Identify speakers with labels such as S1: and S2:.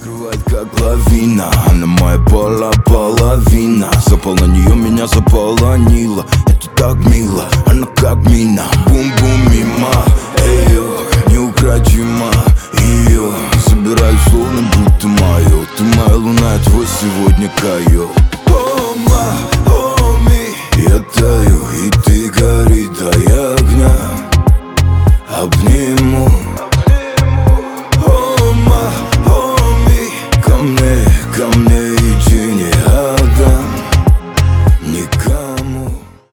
S1: Накрывает как лавина, она моя половина. Запал на нее, меня заполонила. Это так мило, она как мина. Бум-бум мимо, эйо, неукротима. Ее забираю словно будто мое. Ты моя луна, я твой сегодня койот. О, ма, о, ми, я таю.